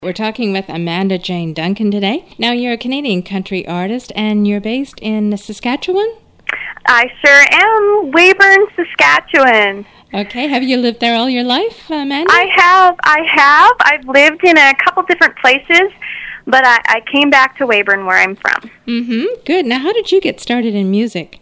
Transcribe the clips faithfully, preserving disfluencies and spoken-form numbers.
We're talking with Amanda Jane Duncan today. Now, you're a Canadian country artist, and you're based in Saskatchewan? I sure am. Weyburn, Saskatchewan. Okay. Have you lived there all your life, Amanda? I have. I have. I've lived in a couple different places, but I, I came back to Weyburn, where I'm from. Mm-hmm. Good. Now, how did you get started in music?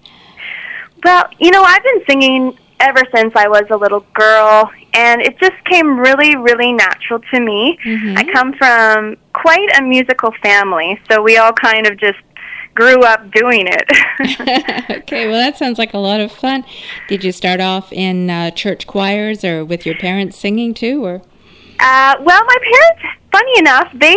Well, you know, I've been singing ever since I was a little girl, and it just came really, really natural to me. Mm-hmm. I come from quite a musical family, so we all kind of just grew up doing it. Okay, well, that sounds like a lot of fun. Did you start off in uh, church choirs or with your parents singing too, or? Uh, well, my parents, funny enough, they,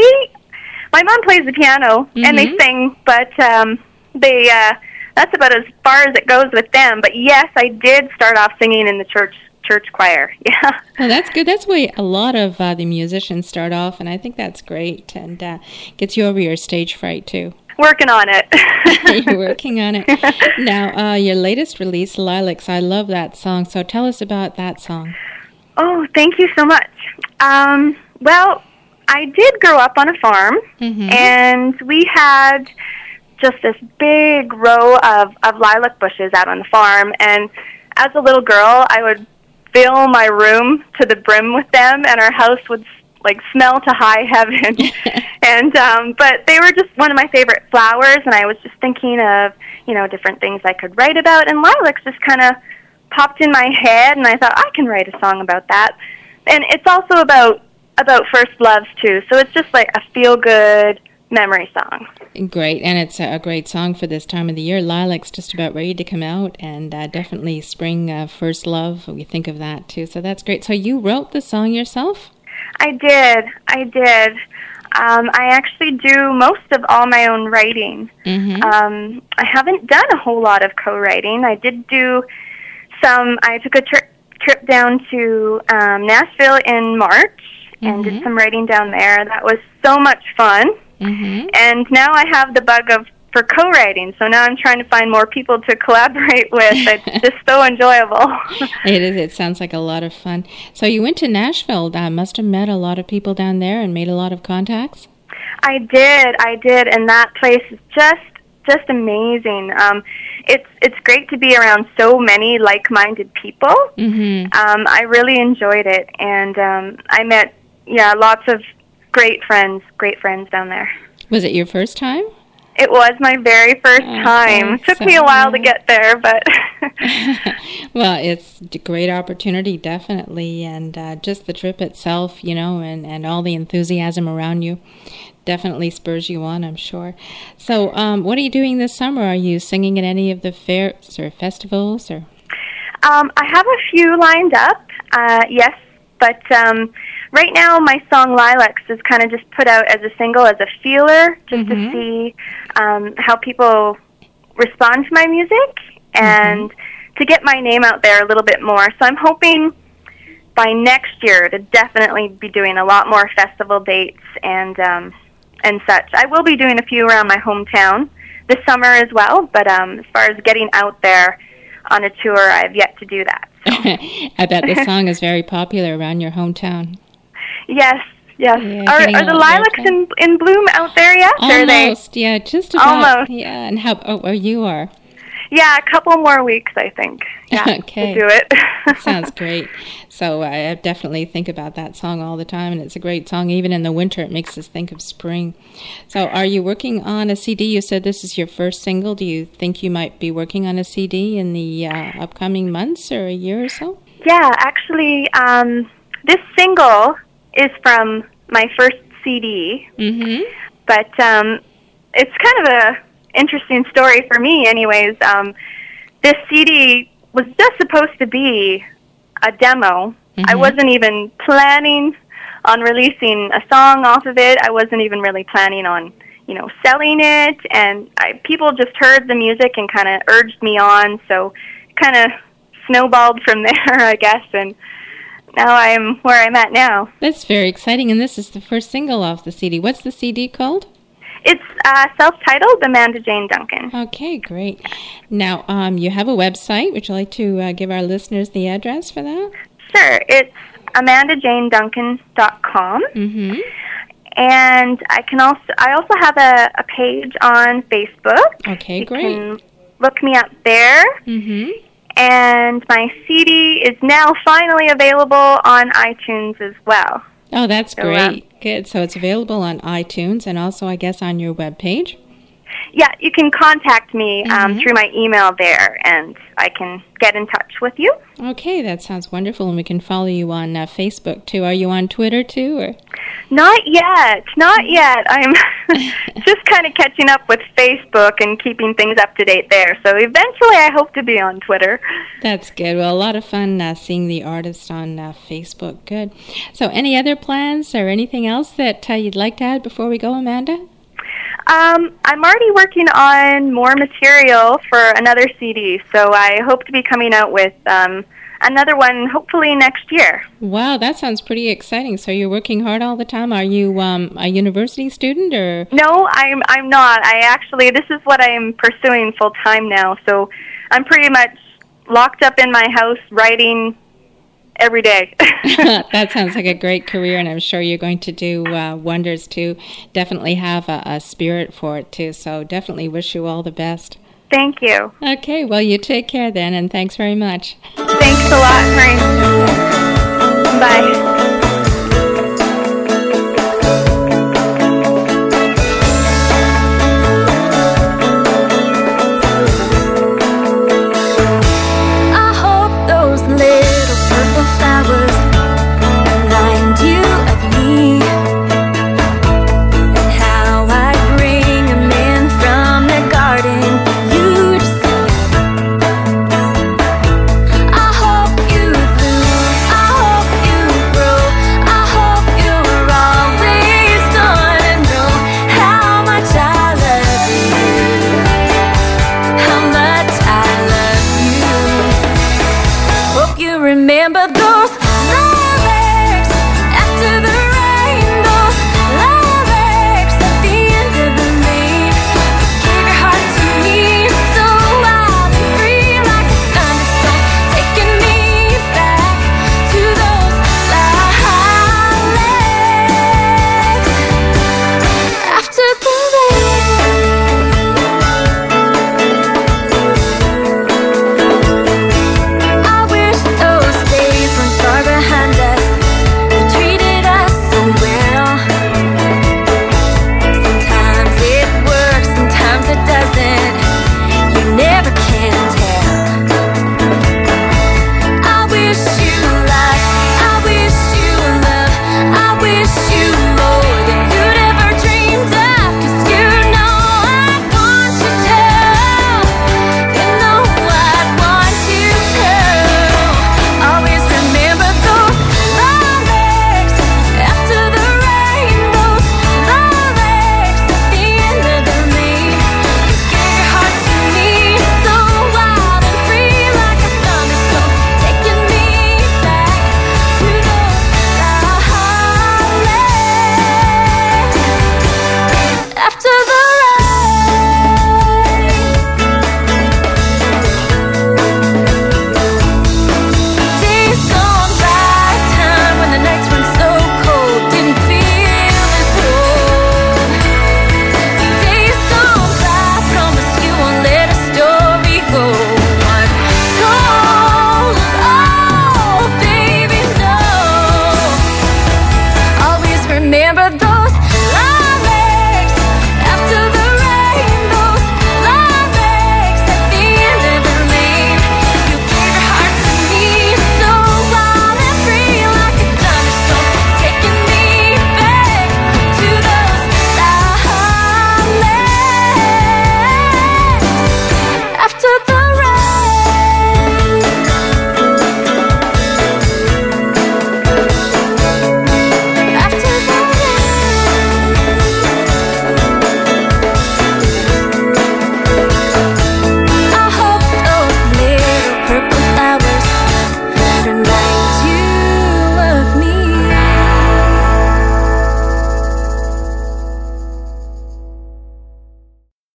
my mom plays the piano, mm-hmm. and they sing, but um, they, uh, that's about as far as it goes with them. But yes, I did start off singing in the church church choir. Yeah. Well, that's good. That's where a lot of uh, the musicians start off, and I think that's great, and uh, gets you over your stage fright too. Working on it. You're working on it. Now, uh, your latest release, Lilacs, I love that song. So tell us about that song. Oh, thank you so much. Um, well, I did grow up on a farm, mm-hmm. and we had just this big row of, of lilac bushes out on the farm. And as a little girl, I would fill my room to the brim with them, and our house would like smell to high heaven. and um, but they were just one of my favorite flowers, and I was just thinking of, you know, different things I could write about, and lilacs just kind of popped in my head, and I thought I can write a song about that. And it's also about about first loves too, so it's just like a feel-good memory song. Great, and it's a great song for this time of the year. Lilacs just about ready to come out, and uh, definitely spring, uh, first love, we think of that too, so that's great. So you wrote the song yourself? I did, I did. Um, I actually do most of all my own writing. Mm-hmm. Um, I haven't done a whole lot of co-writing. I did do some, I took a tri- trip down to um, Nashville in March, mm-hmm. and did some writing down there. That was so much fun. Mm-hmm. And now I have the bug of for co-writing, so now I'm trying to find more people to collaborate with. It's just so enjoyable. It is. It sounds like a lot of fun. So you went to Nashville. Uh, must have met a lot of people down there and made a lot of contacts. I did. I did, and that place is just just amazing. Um, it's it's great to be around so many like-minded people. Mm-hmm. Um, I really enjoyed it, and um, I met yeah lots of great friends, great friends down there. Was it your first time? It was my very first okay, time. It took so me a while to get there, but... Well, it's a great opportunity, definitely, and uh, just the trip itself, you know, and, and all the enthusiasm around you definitely spurs you on, I'm sure. So um, what are you doing this summer? Are you singing at any of the fairs or festivals? Or? Um, I have a few lined up, uh, yes, but... Um, Right now, my song Lilacs is kind of just put out as a single, as a feeler, just mm-hmm. to see um, how people respond to my music and mm-hmm. to get my name out there a little bit more. So I'm hoping by next year to definitely be doing a lot more festival dates and um, and such. I will be doing a few around my hometown this summer as well, but um, as far as getting out there on a tour, I have yet to do that. So. I bet the song is very popular around your hometown. Yes, yes. Yeah, are are the lilacs in, in bloom out there yet? Almost, are they? yeah, just about. Almost. Yeah, and how, oh, where you are? Yeah, a couple more weeks, I think. Yeah, okay. to do it. Sounds great. So I definitely think about that song all the time, and it's a great song. Even in the winter, it makes us think of spring. So are you working on a C D? You said this is your first single. Do you think you might be working on a C D in the uh, upcoming months or a year or so? Yeah, actually, um, this single is from my first C D, mm-hmm. but um, it's kind of a interesting story for me anyways. Um, this C D was just supposed to be a demo. Mm-hmm. I wasn't even planning on releasing a song off of it. I wasn't even really planning on, you know, selling it, and I, people just heard the music and kind of urged me on, so kind of snowballed from there, I guess, and now I'm where I'm at now. That's very exciting, and this is the first single off the C D. What's the C D called? It's uh, self-titled, Amanda Jane Duncan. Okay, great. Now, um, you have a website. Would you like to uh, give our listeners the address for that? Sure. It's amanda jane duncan dot com. Mm-hmm. And I can also I also have a, a page on Facebook. Okay, you great. Can look me up there. Mm-hmm. And my C D is now finally available on iTunes as well. Oh, that's so, great. Um, Good. So it's available on iTunes and also, I guess, on your webpage. Yeah, you can contact me um, Mm-hmm. through my email there, and I can get in touch with you. Okay, that sounds wonderful, and we can follow you on uh, Facebook too. Are you on Twitter too, or? Not yet, not yet. I'm just kind of catching up with Facebook and keeping things up to date there. So eventually, I hope to be on Twitter. That's good. Well, a lot of fun uh, seeing the artist on uh, Facebook. Good. So, any other plans or anything else that uh, you'd like to add before we go, Amanda? Um, I'm already working on more material for another C D, so I hope to be coming out with um, another one hopefully next year. Wow, that sounds pretty exciting. So you're working hard all the time. Are you um, a university student or? No, I'm I'm not. I actually this is what I'm pursuing full time now. So I'm pretty much locked up in my house writing every day. That sounds like a great career, and I'm sure you're going to do uh, wonders too. Definitely have a, a spirit for it too. So definitely wish you all the best. Thank you. Okay, well, you take care then, and thanks very much. Thanks a lot, Maureen. Bye.